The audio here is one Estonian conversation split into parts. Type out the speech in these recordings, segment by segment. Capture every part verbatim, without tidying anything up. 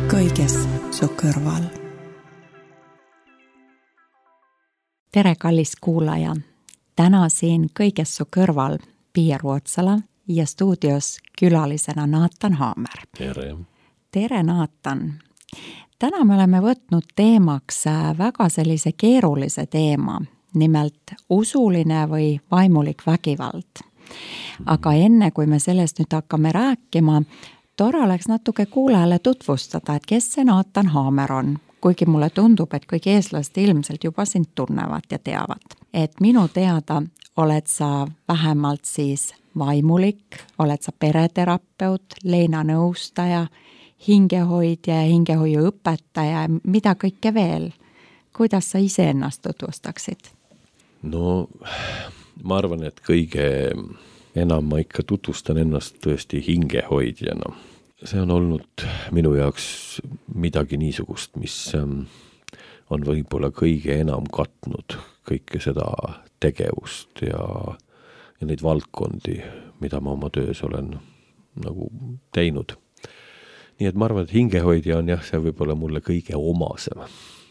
kõiges su kõrval. Tere, kallis kuulaja! Täna siin kõiges su kõrval Pia Ruotsala ja stuudios külalisena Naatan Haamer. Tere! Tere, Naatan! Täna me oleme võtnud teemaks väga sellise keerulise teema, nimelt usuline või vaimulik vägivald. Aga enne, kui me sellest nüüd hakkame rääkima, tore oleks natuke kuulajale tutvustada, et kes see Naatan Haamer on, kuigi mulle tundub, et kõik eestlased ilmselt juba sind tunnevad ja teavad. Et minu teada oled sa vähemalt siis vaimulik, oled sa pereterapeut, leinanõustaja, hingehoidja ja hingehoiu õpetaja, mida kõike veel. Kuidas sa ise ennast tutvustaksid? No, ma arvan, et kõige enam ma ikka tutvustan ennast tõesti hingehoidjana. See on olnud minu jaoks midagi niisugust, mis on võib-olla kõige enam katnud kõike seda tegevust ja, ja neid valdkondi, mida ma oma töös olen nagu teinud. Nii et ma arvan, et hingehoidja on jah, see võib-olla mulle kõige omasem.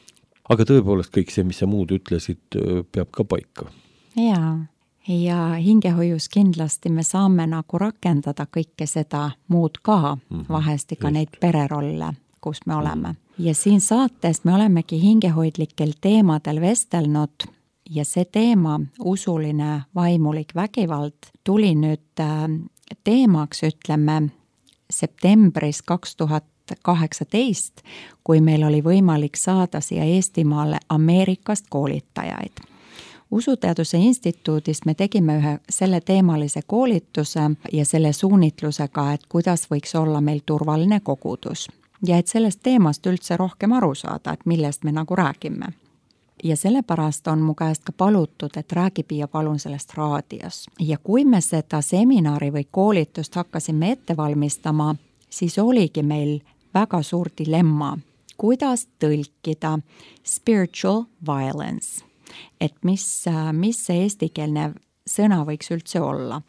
Aga tõepoolest kõik see, mis sa muud ütlesid, peab ka paika. Jaa, ja hingehoius kindlasti me saame nagu rakendada kõike seda muud ka, mm-hmm, vahest ka neid pererolle, kus me oleme. Mm-hmm. Ja siin saates me olemegi hingehoidlikel teemadel vestelnud ja see teema, usuline vaimulik vägivald, tuli nüüd teemaks, ütleme, septembris kaks tuhat kaheksateist, kui meil oli võimalik saada siia Eestimaale Ameerikast koolitajaid. Usuteaduse instituudis me tegime ühe selle teemalise koolituse ja selle suunitlusega, et kuidas võiks olla meil turvaline kogudus. Ja et sellest teemast üldse rohkem aru saada, et millest me nagu räägime. Ja sellepärast on mu käest ka palutud, et räägi Pia palun sellest raadios. Ja kui me seda seminari või koolitust hakkasime ette valmistama, siis oligi meil väga suur dilemma, kuidas tõlkida spiritual violence, et mis, mis see eestikeelne sõna võiks üldse olla.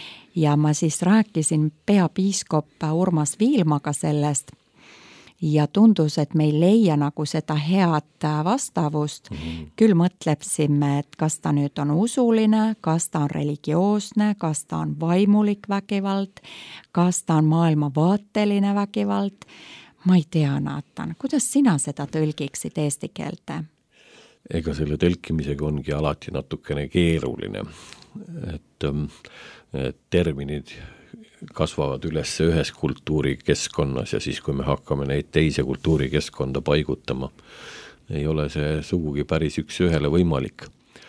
Ja ma siis rääkisin peapiiskop Urmas Viilmaga sellest ja tundus, et me ei leia nagu seda head vastavust. Mm-hmm. Küll mõtlesime, et kas ta nüüd on usuline, kas ta on religioosne, kas ta on vaimulik vägivald, kas ta on maailmavaateline vägivald. Ma ei tea, Naatan, kuidas sina seda tõlgiksid eesti keelte? Ega selle tõlkimisega ongi alati natukene keeruline, et, et terminid kasvavad üles ühes kultuurikeskkonnas ja siis, kui me hakkame neid teise kultuurikeskkonda paigutama, ei ole see sugugi päris üks ühele võimalik.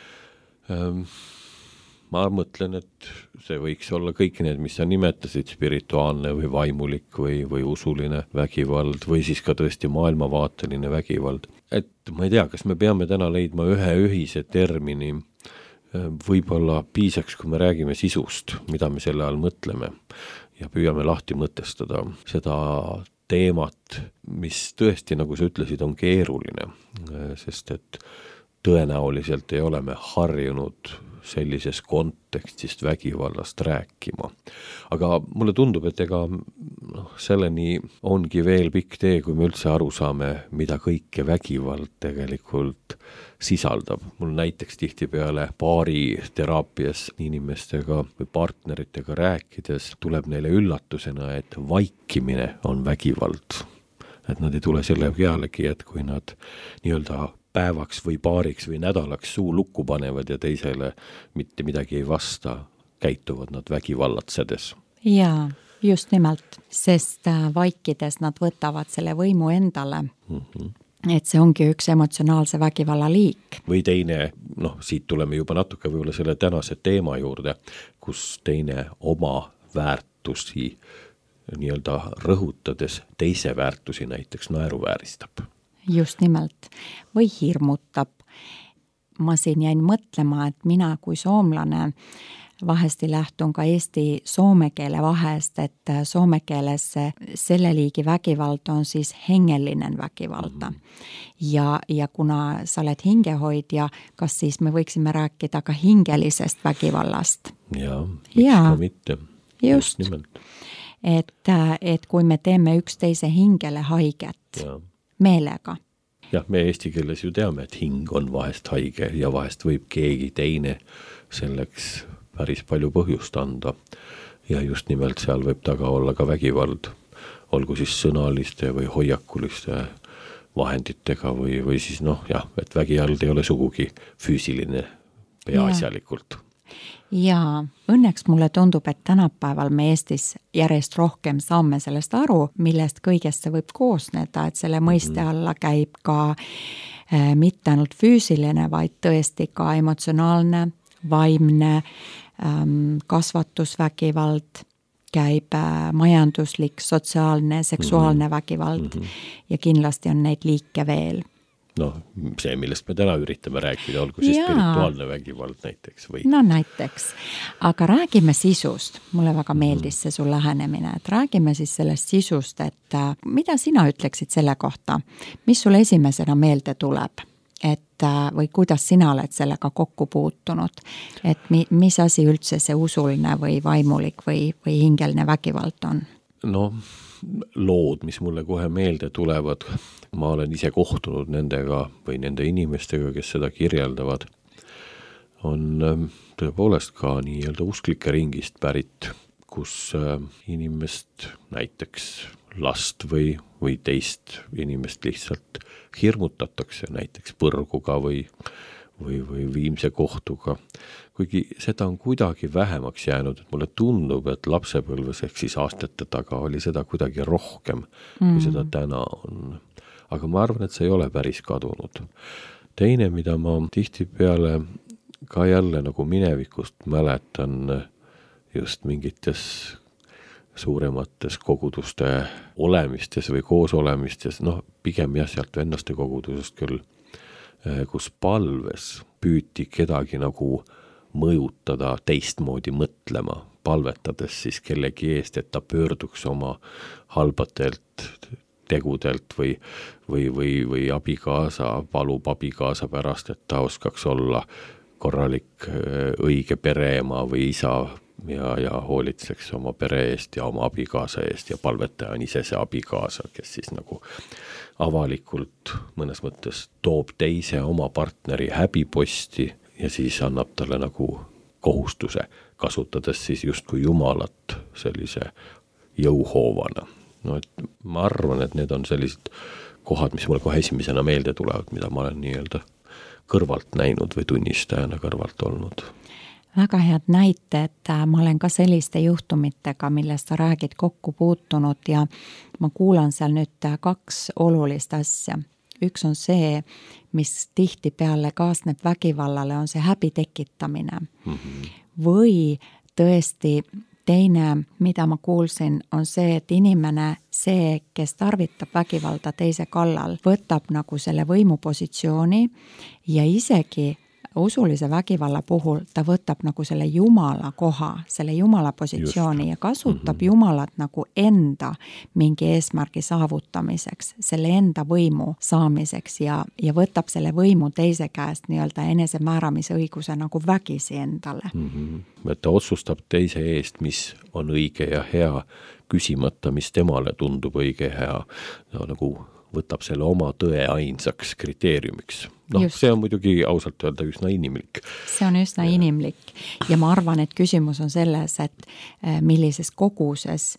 Ma mõtlen, et see võiks olla kõik need, mis sa nimetasid, spirituaalne või vaimulik või, või usuline vägivald või siis ka tõesti maailmavaateline vägivald. Et ma ei tea, kas me peame täna leidma ühe ühise termini, võib-olla piisaks, kui me räägime sisust, mida me selle all mõtleme ja püüame lahti mõtestada seda teemat, mis tõesti, nagu sa ütlesid, on keeruline, sest et tõenäoliselt ei ole me harjunud sellises kontekstist vägivallast rääkima. Aga mulle tundub, et ega noh, selleni ongi veel pikk tee, kui me üldse aru saame, mida kõike vägivald tegelikult sisaldab. Mul näiteks tihtipeale paari teraapias inimestega või partneritega rääkides tuleb neile üllatusena, et vaikimine on vägivald. Et nad ei tule selle pealegi, et kui nad nii-öelda päevaks või paariks või nädalaks suu lukku panevad ja teisele mitte midagi ei vasta, käituvad nad vägivallatsedes. Jaa, just nimelt, sest vaikides nad võtavad selle võimu endale. Mm-hmm. Et see ongi üks emotsionaalse vägivalla liik. Või teine, noh, siit tuleme juba natuke võib-olla selle tänase teema juurde, kus teine oma väärtusi nii-öelda rõhutades teise väärtusi näiteks naeruvääristab. Just nimelt, või hirmutab. Ma siin jäin mõtlema, et mina kui soomlane vahesti lähtun ka eesti soome keele vahest, et soome keeles selle liigi vägivald on siis hengellinen vägivalda. Ja, ja kuna sa oled hingehoidja, kas siis me võiksime rääkida ka hingelisest vägivallast? Jaa, miks ka mitte. Just. Just nimelt. et, et kui me teeme üksteise hingele haiget ja. meelega. jah, me eesti keeles ju teame, et hing on vahest haige ja vahest võib keegi teine selleks päris palju põhjust anda. Ja just nimelt seal võib taga olla ka vägivald, olgu siis sõnaliste või hoiakuliste vahenditega või, või siis noh, jah, et vägivald ei ole sugugi füüsiline peaasjalikult. Ja õnneks mulle tundub, et tänapäeval me Eestis järjest rohkem saame sellest aru, millest kõigest see võib koosneda, et selle mõiste alla käib ka äh, mitte ainult füüsiline, vaid tõesti ka emotsionaalne, vaimne, ähm, kasvatusvägivald, käib äh, majanduslik, sotsiaalne, seksuaalne mm-hmm. vägivald mm-hmm. ja kindlasti on neid liike veel. noh, see, millest me täna üritame rääkida, olgu siis Jaa. spirituaalne vägivald näiteks või? no näiteks, aga räägime sisust, mulle väga meeldis see su lähenemine, et räägime siis sellest sisust, et äh, mida sina ütleksid selle kohta, mis sulle esimesena meelde tuleb, et äh, või kuidas sina oled sellega kokku puutunud, et mi, mis asi üldse see usuline või vaimulik või, või hingeline vägivald on? no lood, mis mulle kohe meelde tulevad, ma olen ise kohtunud nendega või nende inimestega, kes seda kirjeldavad, on tõepoolest ka nii-öelda usklike ringist pärit, kus inimest, näiteks last või, või teist inimest lihtsalt hirmutatakse näiteks põrguga või, või, või viimse kohtuga. Kuigi seda on kuidagi vähemaks jäänud, et mulle tundub, et lapsepõlves ehk siis aastate taga oli seda kuidagi rohkem, kui mm. seda täna on. Aga ma arvan, et see ei ole päris kadunud. Teine, mida ma tihtipeale ka jälle nagu minevikust mäletan just mingites suuremates koguduste olemistes või koosolemistes, noh pigem jah, sealt vennaste kogudusest küll, kus palves püüti kedagi nagu mõjutada teistmoodi mõtlema, palvetades siis kellegi eest, et ta pöörduks oma halbatelt tegudelt või, või, või, või abikaasa, palub abikaasa pärast, et ta oskaks olla korralik õige pereema või isa ja, ja hoolitseks oma pere eest ja oma abikaasa eest ja palvetaja on ise see abikaasa, kes siis nagu avalikult mõnes mõttes toob teise oma partneri häbiposti ja siis annab talle nagu kohustuse, kasutades siis justkui Jumalat sellise jõuhoovana. No et ma arvan, et need on sellised kohad, mis mulle kohe esimesena meelde tulevad, mida ma olen nii-öelda kõrvalt näinud või tunnistajana kõrvalt olnud. Väga head näited, ma olen ka selliste juhtumitega, millest sa räägid kokku puutunud ja ma kuulan seal nüüd kaks olulist asja. Üks on see, mis tihtipeale kaasneb vägivallale, on see häbi tekitamine. Mm-hmm. Või tõesti teine, mida ma kuulsin, on see, et inimene, see, kes tarvitab vägivalda teise kallal, võtab nagu selle võimupositsiooni ja isegi usulise vägivalla puhul ta võtab nagu selle Jumala koha, selle Jumala positsiooni Just. ja kasutab mm-hmm. Jumalat nagu enda mingi eesmärgi saavutamiseks, selle enda võimu saamiseks ja, ja võtab selle võimu teise käest nii-öelda enesemääramise õiguse nagu vägisi endale. Mm-hmm. Et ta otsustab teise eest, mis on õige ja hea, küsimata, mis temale tundub õige ja hea, no, nagu võtab selle oma tõe ainsaks kriteeriumiks. Noh, Just. see on muidugi ausalt öelda üsna inimlik. See on üsna ja. inimlik ja ma arvan, et küsimus on selles, et millises koguses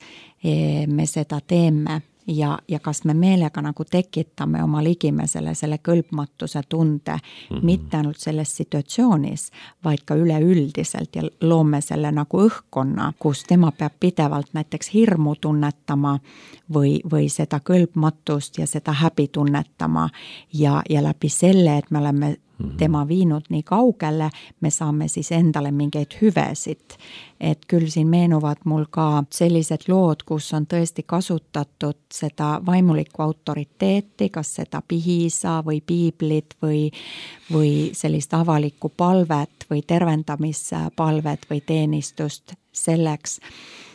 me seda teeme ja, ja kas me meelega nagu tekitame oma ligimesele selle kõlbmatuse tunde, mm-hmm. mitte ainult selles situatsioonis, vaid ka üleüldiselt ja loome selle nagu õhkkonna, kus tema peab pidevalt näiteks hirmu tunnetama või, või seda kõlbmatust ja seda häbi tunnetama ja, ja läbi selle, et me oleme tema viinud nii kaugele, me saame siis endale mingeid hüvesid. Et küll siin meenuvad mul ka sellised lood, kus on tõesti kasutatud seda vaimulikku autoriteeti, kas seda pihisa või piiblit või, või sellist avalikku palvet või tervendamispalvet või teenistust selleks,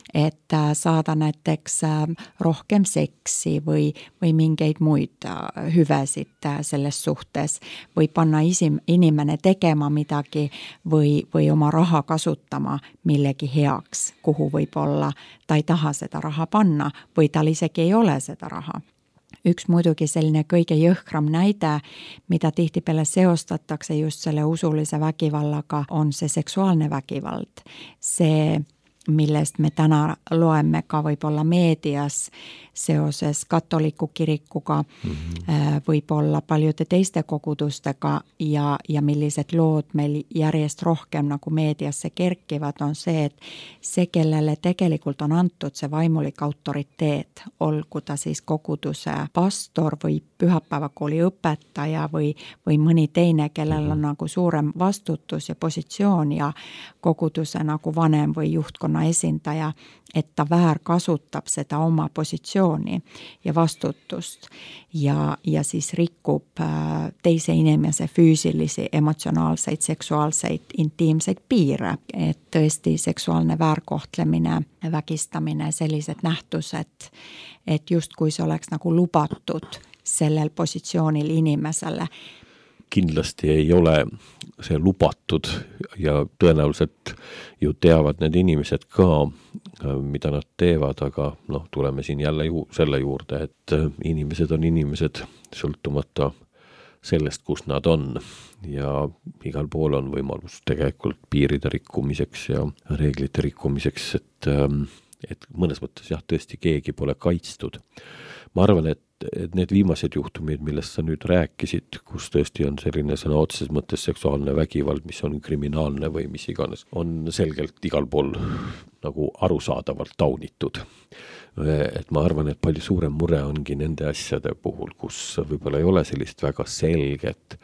et saada näiteks rohkem seksi või, või mingeid muid hüvesid selles suhtes või panna isim, inimene tegema midagi või, või oma raha kasutama millegi heaks, kuhu võib-olla ta ei taha seda raha panna või tal isegi ei ole seda raha. Üks muidugi selline kõige jõhkram näide, mida tihtipeale seostatakse just selle usulise vägivallaga, on see seksuaalne vägivald. See, millest me täna loeme ka võib-olla meedias seoses katoliku kirikuga, mm-hmm. võib-olla paljude teiste kogudustega ja, ja millised lood meil järjest rohkem nagu meediasse kerkivad, on see, et see, kellele tegelikult on antud see vaimulik autoriteet, olgu ta siis koguduse pastor või pühapäevakooli õpetaja või, või mõni teine, kellel on nagu suurem vastutus ja positsioon ja koguduse nagu vanem või juhtkonna esindaja, et ta väärkasutab seda oma positsiooni ja vastutust ja, ja siis rikub teise inimese füüsilisi, emotsionaalseid, seksuaalseid, intiimseid piire. Et tõesti seksuaalne väärkohtlemine, vägistamine, sellised nähtused, et justkui see oleks nagu lubatud sellel positsioonil inimesele. Kindlasti ei ole see lubatud ja tõenäoliselt ju teavad need inimesed ka, mida nad teevad, aga noh, tuleme siin jälle ju selle juurde, et inimesed on inimesed sõltumata sellest, kus nad on ja igal pool on võimalus tegelikult piiride rikkumiseks ja reeglite rikkumiseks, et, et mõnes mõttes jah, tõesti keegi pole kaitstud. Ma arvan, et, et need viimased juhtumid, millest sa nüüd rääkisid, kus tõesti on selline sõna otseses mõttes seksuaalne vägivald, mis on kriminaalne või mis iganes, on selgelt igal pool nagu arusaadavalt taunitud. Et ma arvan, et palju suurem mure ongi nende asjade puhul, kus võib-olla ei ole sellist väga selget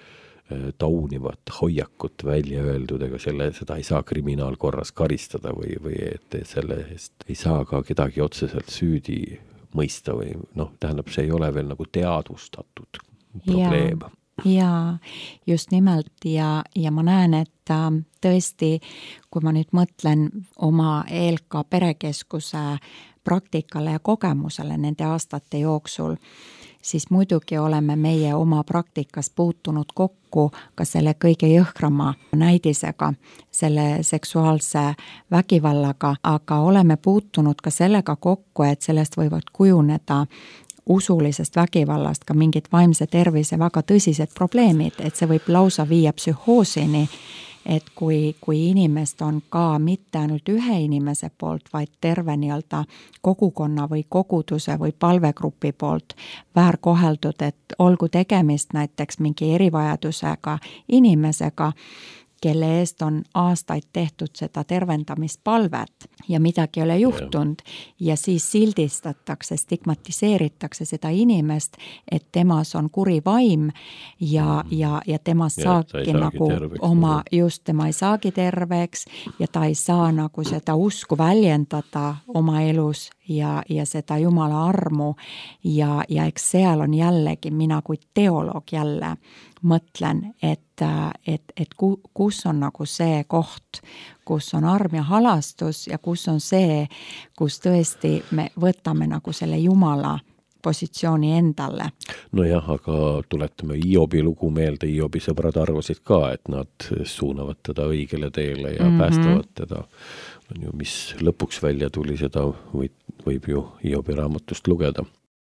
taunivat hoiakut välja öeldud, ega selle, seda ei saa kriminaalkorras karistada või, või et selle eest ei saa ka kedagi otseselt süüdi mõista või noh, tähendab, see ei ole veel nagu teadvustatud probleem. Ja, ja just nimelt ja, ja ma näen, et tõesti, kui ma nüüd mõtlen oma E L K perekeskuse praktikale ja kogemusele nende aastate jooksul, siis muidugi oleme meie oma praktikas puutunud kokku ka selle kõige jõhkrama näidisega, selle seksuaalse vägivallaga, aga oleme puutunud ka sellega kokku, et sellest võivad kujuneda usulisest vägivallast ka mingid vaimse tervise väga tõsised probleemid, et see võib lausa viia psühhoosini, et kui, kui inimest on ka mitte ainult ühe inimese poolt, vaid terve nii-öelda kogukonna või koguduse või palvegrupi poolt väärkoheldud, et olgu tegemist näiteks mingi erivajadusega inimesega, kelle eest on aastaid tehtud seda tervendamispalvet ja midagi ei ole juhtunud ja siis sildistatakse, stigmatiseeritakse seda inimest, et temas on kuri vaim ja, ja, ja temast ja, saagi nagu terveks, oma, just tema ei saagi terveks ja ta ei saa nagu seda usku väljendada oma elus ja, ja seda Jumala armu ja, ja eks seal on jällegi mina kui teoloog jälle mõtlen, et, et, et kus on nagu see koht, kus on arm ja halastus ja kus on see, kus tõesti me võtame nagu selle Jumala positsiooni endale. Nojah, aga tuletame Iobi lugu meelde, Iobi sõbrad arvasid ka, et nad suunavad teda õigele teele ja mm-hmm. päästavad teda. On ju, mis lõpuks välja tuli, seda võib, võib ju Iobi raamatust lugeda.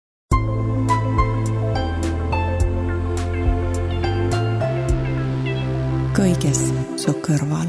Kõiges su kõrval.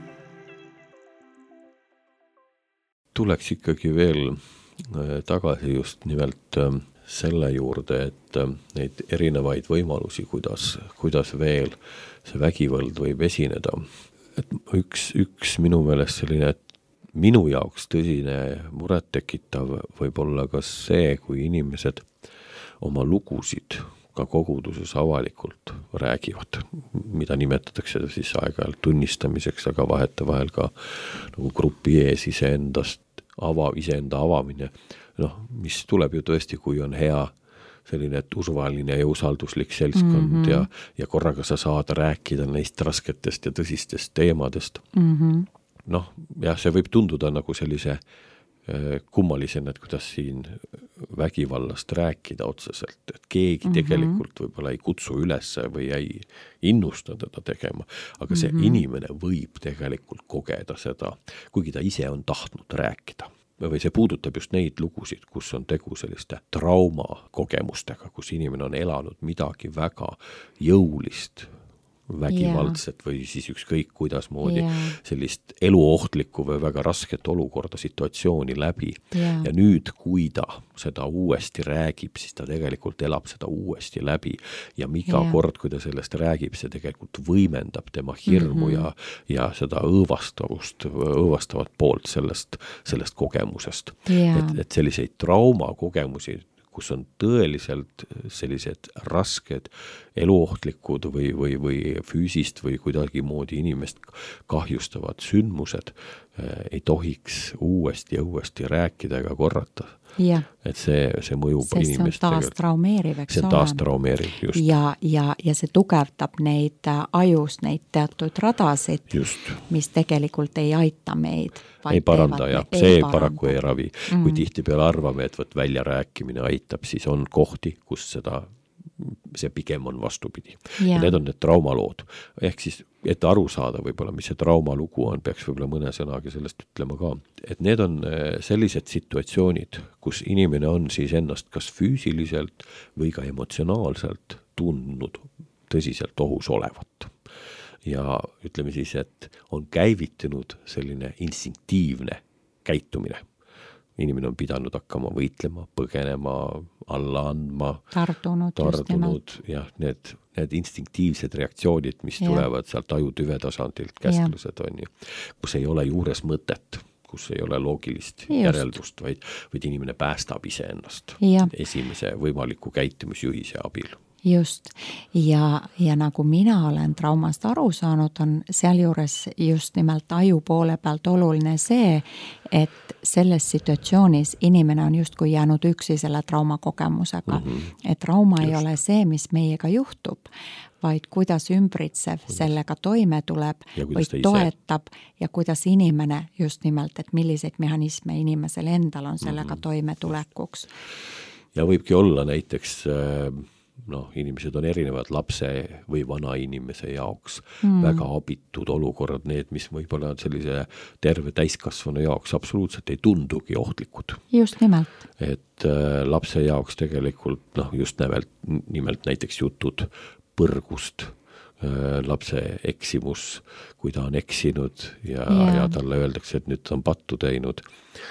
Tuleks ikkagi veel tagasi just nimelt selle juurde, et neid erinevaid võimalusi, kuidas, kuidas veel see vägivald võib esineda. Et üks, üks minu meelest selline, et minu jaoks tõsine muret tekitav võib olla ka see, kui inimesed oma lugusid ka koguduses avalikult räägivad, mida nimetatakse siis aeg-ajalt tunnistamiseks, aga vahete vahel ka nagu grupi ees iseendast ava, iseenda avamine, noh, mis tuleb ju tõesti, kui on hea selline turvaline ja usalduslik seltskond mm-hmm. ja, ja korraga sa saad rääkida neist rasketest ja tõsistest teemadest. Mm-hmm. Noh, jah, see võib tunduda nagu sellise kummalisena, et kuidas siin vägivallast rääkida otseselt, et keegi mm -hmm. tegelikult võib-olla ei kutsu üles või ei innusta teda tegema, aga see mm -hmm. inimene võib tegelikult kogeda seda, kuigi ta ise on tahtnud rääkida. Või see puudutab just neid lugusid, kus on tegu selliste traumakogemustega, kus inimene on elanud midagi väga jõulist, vägivaldset yeah. või siis ükskõik kuidasmoodi yeah. sellist eluohtlikku või väga rasket olukorda, situatsiooni läbi. Yeah. Ja nüüd, kui ta seda uuesti räägib, siis ta tegelikult elab seda uuesti läbi. Ja iga yeah. kord, kui ta sellest räägib, see tegelikult võimendab tema hirmu mm -hmm. ja, ja seda õõvastavust, õõvastavat poolt sellest, sellest kogemusest. Yeah. Et, et selliseid traumakogemusi, kus on tõeliselt sellised rasked, eluohtlikud või, või, või füüsist või kuidagi moodi inimest kahjustavad sündmused, ei tohiks uuesti ja uuesti rääkida ega korrata. Ja. Et see, see mõjub Sest inimest. See on taas traumeeriv, eks see on taas traumeeriv, just. Ja, ja, ja see tugevdab neid ajus, neid teatud radasid, just. mis tegelikult ei aita meid. Ei paranda, jah. See ei paraku ei ravi. Mm. Kui tihti peale arvame, et võt välja rääkimine aitab, siis on kohti, kus seda see pigem on vastupidi. Ja. Ja need on need traumalood. Ehk siis, et aru saada võib-olla, mis see traumalugu on, peaks võib-olla mõne sõnagi sellest ütlema ka. Et need on sellised situatsioonid, kus inimene on siis ennast kas füüsiliselt või ka emotsionaalselt tundnud tõsiselt ohus olevat. Ja ütleme siis, et on käivitunud selline instinktiivne käitumine. Inimene on pidanud hakkama võitlema, põgenema, alla andma, tardunud, tardunud ja need, need instinktiivsed reaktsioonid, mis ja. tulevad sealt ajutüve tasandilt, käsklused on ju, kus ei ole juures mõtet, kus ei ole loogilist Just. järeldust, vaid, vaid inimene päästab ise ennast ja. esimese võimaliku käitumisjuhise abil. Just. Ja, ja nagu mina olen traumast aru saanud, on sealjuures just nimelt aju poole pealt oluline see, et selles situatsioonis inimene on justkui jäänud üksi selle traumakogemusega. Mm-hmm. Et trauma just. ei ole see, mis meiega juhtub, vaid kuidas ümbritsev kuidas. sellega toime tuleb või toetab ja kuidas inimene just nimelt, et milliseid mehhanisme inimesel endal on sellega mm-hmm. toimetulekuks. Ja võibki olla näiteks noh, inimesed on erinevad lapse või vana inimese jaoks mm. väga abitud olukorrad, need, mis võib-olla sellise terve täiskasvanu jaoks absoluutselt ei tundugi ohtlikud. Just nimelt. Et äh, lapse jaoks tegelikult, noh, just nimelt, nimelt näiteks jutud põrgust, äh, lapse eksimus, kui ta on eksinud ja, yeah. ja talle öeldakse, et nüüd ta on pattu teinud,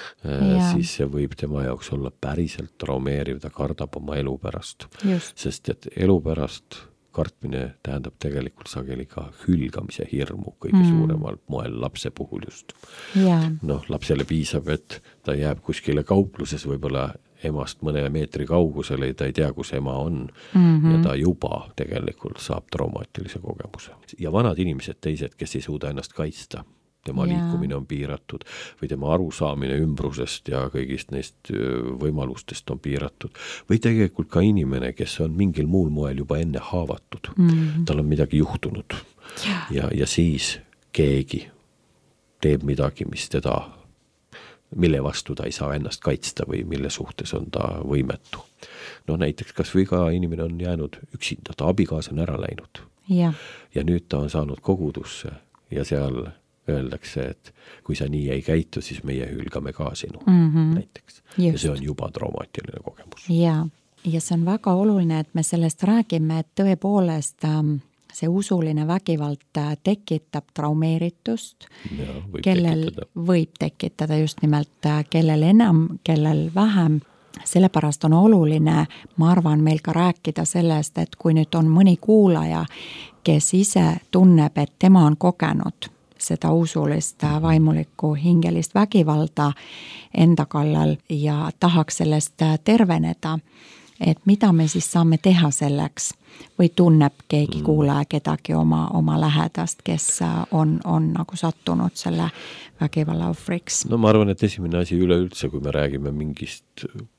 Ja. siis see võib tema jaoks olla päriselt traumeeriv, ta kardab oma elu pärast. Just. Sest et elu pärast kartmine tähendab tegelikult sageli ka hülgamise hirmu kõige mm. suuremal moel lapse puhul just. Ja. Noh, lapsele piisab, et ta jääb kuskile kaupluses võib-olla emast mõne meetri kaugusele ja ta ei tea, kus ema on mm-hmm. ja ta juba tegelikult saab traumaatilise kogemuse. Ja vanad inimesed teised, kes ei suuda ennast kaitsta, tema ja. liikumine on piiratud või tema arusaamine ümbrusest ja kõigist neist võimalustest on piiratud. Või tegelikult ka inimene, kes on mingil muul moel juba enne haavatud. Mm-hmm. Tal on midagi juhtunud ja. Ja, ja siis keegi teeb midagi, mis teda, mille vastu ta ei saa ennast kaitsta või mille suhtes on ta võimetu. No näiteks kas või ka inimene on jäänud üksinda, ta abikaasa on ära läinud. Ja. Ja nüüd ta on saanud kogudusse ja seal öeldakse, et kui sa nii ei käitu, siis meie hülgame ka sinu mm-hmm. näiteks. Just. Ja see on juba traumaatiline kogemus. Ja, ja see on väga oluline, et me sellest räägime, et tõepoolest see usuline vägivald tekitab traumeeritust, ja, võib kellel tekitada. võib tekitada just nimelt, kellel enam, kellel vähem. Sellepärast on oluline, ma arvan, meil ka rääkida sellest, et kui nüüd on mõni kuulaja, kes ise tunneb, et tema on kogenud seda usulist vaimulikku hingelist vägivalda enda kallal ja tahaks sellest terveneda, et mida me siis saame teha selleks või tunneb keegi kuulaja kedagi oma, oma lähedast, kes on, on nagu sattunud selle vägivalla ohvriks? No ma arvan, et esimene asi üleüldse, kui me räägime mingist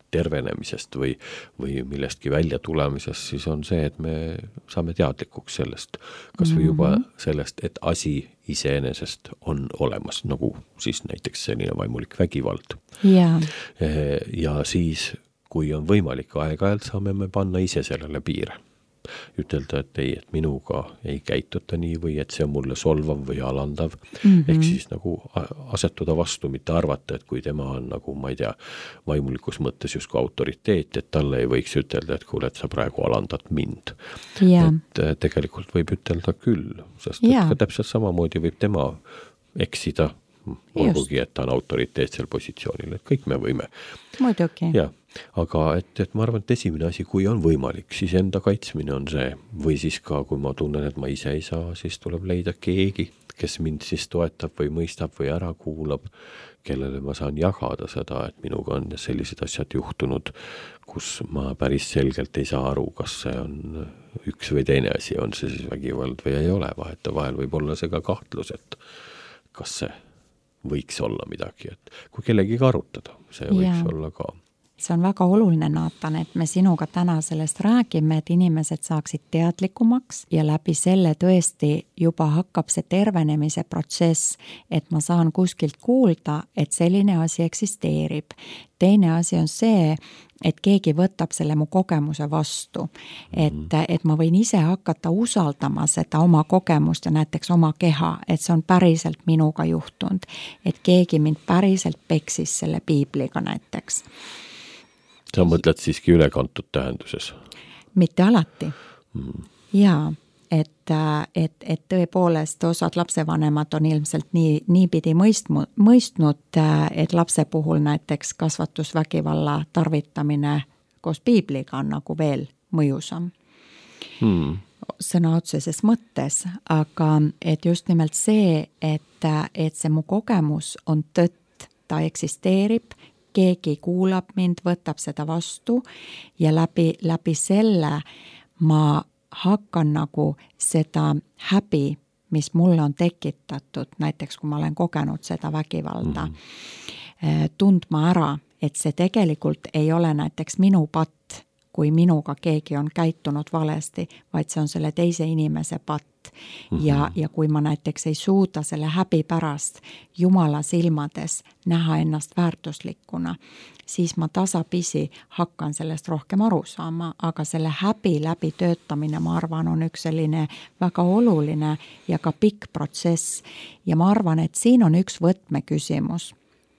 tervenemisest või, või millestki välja tulemisest, siis on see, et me saame teadlikuks sellest, kas või juba sellest, et asi iseenesest on olemas, nagu siis näiteks selline vaimulik vägivald. Yeah. Ja siis, kui on võimalik aeg-ajalt, saame me panna ise sellele piire. Ütelda, et ei, et minuga ei käituta nii või et see on mulle solvav või alandav. Mm-hmm. Ehk siis nagu asetuda vastu, mitte arvata, et kui tema on nagu, ma ei tea, vaimulikus mõttes justkui autoriteet, et talle ei võiks ütelda, et kuule, et sa praegu alandad mind. Yeah. Et tegelikult võib ütelda küll, sest yeah. et ka täpselt samamoodi võib tema eksida, olgugi, et ta on autoriteetsel positsioonil, et kõik me võime. Muidugi. Ja, aga et, et ma arvan, et esimene asi, kui on võimalik, siis enda kaitsmine on see. Või siis ka, kui ma tunnen, et ma ise ei saa, siis tuleb leida keegi, kes mind siis toetab või mõistab või ära kuulab, kellele ma saan jagada seda, et minuga on sellised asjad juhtunud, kus ma päris selgelt ei saa aru, kas see on üks või teine asi, on see siis vägivald või ei ole. Vaheta vahel võib olla see ka kahtlus, et kas see võiks olla midagi, et kui kellegiga arutada, see võiks ja. Olla ka. See on väga oluline, Naatan, et me sinuga täna sellest räägime, et inimesed saaksid teadlikumaks ja läbi selle tõesti juba hakkab see tervenemise protsess, et ma saan kuskilt kuulda, et selline asi eksisteerib. Teine asi on see, et keegi võtab selle mu kogemuse vastu, et, et ma võin ise hakata usaldama seda oma kogemust ja näiteks oma keha, et see on päriselt minuga juhtunud, et keegi mind päriselt peksis selle piibliga näiteks. Sa mõtled siiski ülekantud tähenduses? Mitte alati. Mm. Jaa, et, et, et tõepoolest osad lapsevanemad on ilmselt nii, niipidi mõistmu, mõistnud, et lapse puhul näiteks kasvatusvägivalla tarvitamine koos piibliga on nagu veel mõjusam. Hmm. Sõna otseses mõttes, aga et just nimelt see, et, et see mu kogemus on tõtt, ta eksisteerib, keegi kuulab mind, võtab seda vastu ja läbi, läbi selle ma hakkan nagu seda häbi, mis mulle on tekitatud, näiteks kui ma olen kogenud seda vägivalda, mm-hmm. tundma ära, et see tegelikult ei ole näiteks minu patt, kui minuga keegi on käitunud valesti, vaid see on selle teise inimese patt. Mm-hmm. Ja, ja kui ma näiteks ei suuda selle häbi pärast Jumala silmades näha ennast väärtuslikuna, siis ma tasapisi hakkan sellest rohkem aru saama, aga selle häbi läbi töötamine, ma arvan, on üks selline väga oluline ja ka pikk protsess. Ja ma arvan, et siin on üks võtmeküsimus.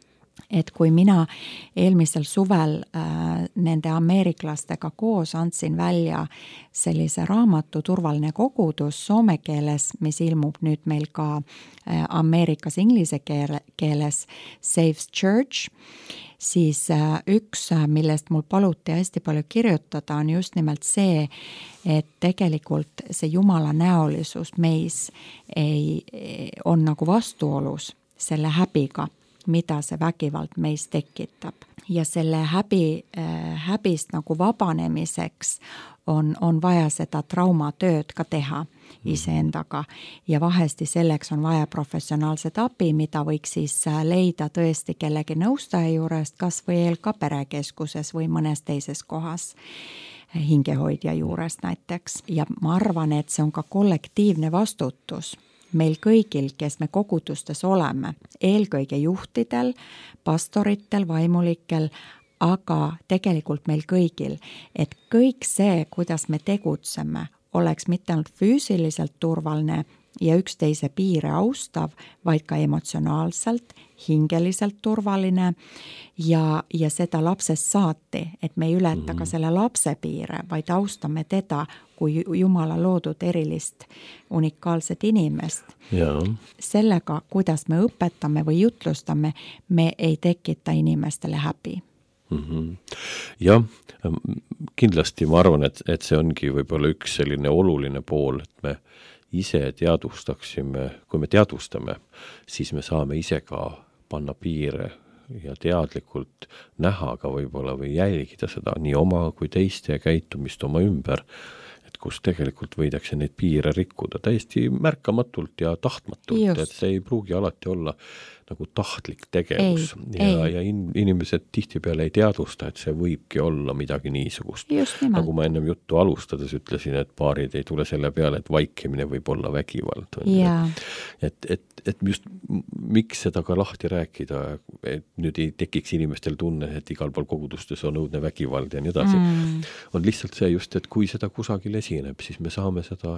Et kui mina eelmisel suvel äh, nende ameeriklastega koos andsin välja sellise raamatu Turvaline kogudus soome keeles, mis ilmub nüüd meil ka äh, Ameerikas inglise keele, keeles Saves Church, siis äh, üks, millest mul paluti hästi palju kirjutada, on just nimelt see, et tegelikult see Jumala näolisus meis ei, on nagu vastuolus selle häbiga, mida see vägivald meis tekitab. Ja selle häbi, äh, häbist nagu vabanemiseks on, on vaja seda traumatööd ka teha iseendaga. Ja vahesti selleks on vaja professionaalset abi, mida võiks siis leida tõesti kellegi nõustaja juurest, kas või eel ka perekeskuses või mõnes teises kohas hingehoidja juurest näiteks. Ja ma arvan, et see on ka kollektiivne vastutus meil kõigil, kes me kogudustes oleme, eelkõige juhtidel, pastoritel, vaimulikel, aga tegelikult meil kõigil, et kõik see, kuidas me tegutseme, oleks mitte ainult füüsiliselt turvaline ja üksteise piire austav, vaid ka emotsionaalselt, hingeliselt turvaline ja, ja seda lapsest saati, et me ei ületa ka selle lapse piire, vaid austame teda kui Jumala loodud erilist unikaalset inimest. Ja. Sellega, kuidas me õpetame või jutlustame, me ei tekita inimestele häbi. Mm-hmm. Jah, kindlasti ma arvan, et, et see ongi võib-olla üks selline oluline pool, et me ise teadvustaksime, kui me teadvustame, siis me saame ise ka panna piire ja teadlikult näha ka võib-olla või jälgida seda nii oma kui teiste käitumist oma ümber, et kus tegelikult võidakse neid piire rikkuda täiesti märkamatult ja tahtmatult, Just. Et see ei pruugi alati olla nagu tahtlik tegevus ei, ja, ja in, inimesed tihtipeale ei teadvusta, et see võibki olla midagi niisugust. Nagu ma ennem juttu alustades ütlesin, et paarid ei tule selle peale, et vaikimine võib olla vägivald. Et, et, et just miks seda ka lahti rääkida, et nüüd ei tekiks inimestel tunne, et igal pool kogudustes on õudne vägivald ja nii edasi. Mm. On lihtsalt see just, et kui seda kusagil esineb, siis me saame seda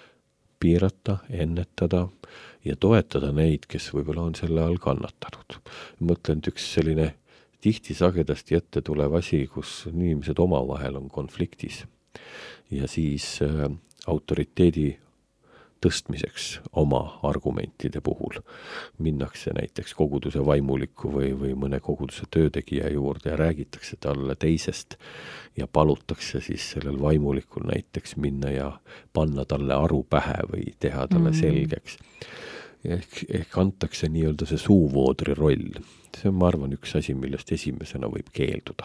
piirata, ennetada ja toetada neid, kes võib-olla on selle all kannatanud. Mõtlen, et üks selline tihti sagedasti ette tulev asi, kus inimesed omavahel on konfliktis ja siis äh, autoriteedi tõstmiseks oma argumentide puhul minnakse näiteks koguduse vaimuliku või, või mõne koguduse töötegija juurde ja räägitakse talle teisest ja palutakse siis sellel vaimulikul näiteks minna ja panna talle aru pähe või teha talle mm. selgeks. Ehk, ehk antakse nii-öelda see suuvoodri roll. See on, ma arvan, üks asi, millest esimesena võib keelduda.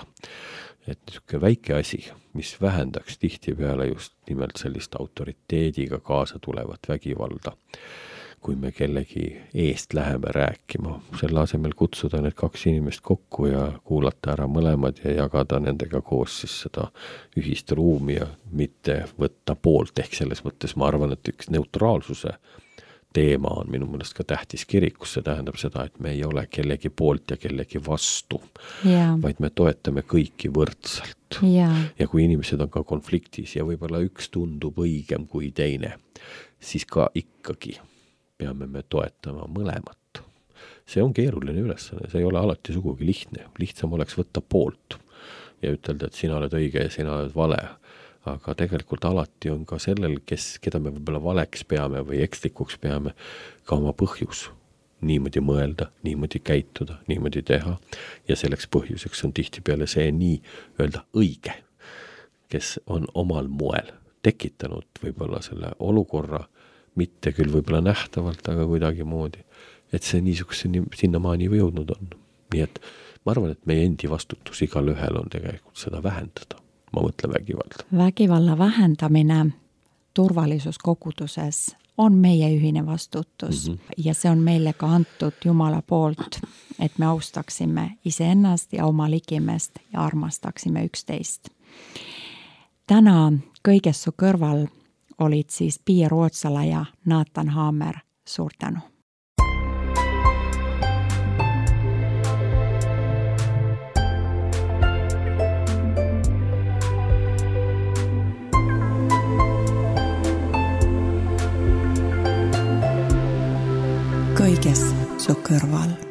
Et niisugune väike asi, mis vähendaks tihtipeale just nimelt sellist autoriteediga kaasa tulevat vägivalda, kui me kellegi eest läheme rääkima, selle asemel kutsuda need kaks inimest kokku ja kuulata ära mõlemad ja jagada nendega koos siis seda ühist ruumi ja mitte võtta poolt, ehk selles mõttes ma arvan, et üks neutraalsuse teema on minu mõelest ka tähtis kirikus, see tähendab seda, et me ei ole kellegi poolt ja kellegi vastu, yeah. vaid me toetame kõiki võrdselt. Yeah. Ja kui inimesed on ka konfliktis ja võib-olla üks tundub õigem kui teine, siis ka ikkagi peame me toetama mõlemat. See on keeruline ülesanne, see ei ole alati sugugi lihtne. Lihtsam oleks võtta poolt ja ütelda, et sina oled õige ja sina oled vale. Aga tegelikult alati on ka sellel, kes, keda me võib-olla valeks peame või ekslikuks peame, ka oma põhjus niimoodi mõelda, niimoodi käituda, niimoodi teha. Ja selleks põhjuseks on tihtipeale see nii öelda õige, kes on omal moel tekitanud võib-olla selle olukorra, mitte küll võib-olla nähtavalt, aga kuidagi moodi, et see niisuguse sinnamaani jõudnud on. Nii et ma arvan, et meie endi vastutus igal ühel on tegelikult seda vähendada. Ma mõtlen vägivald. Vägivalla vähendamine turvalisus koguduses on meie ühine vastutus mm-hmm. ja see on meile ka antud Jumala poolt, et me austaksime iseennast ja oma ligimest ja armastaksime üksteist. Täna kõiges su kõrval olid siis Pia Ruotsala ja Nathan Hammer. Suur tänu! Kõiges su kõrval.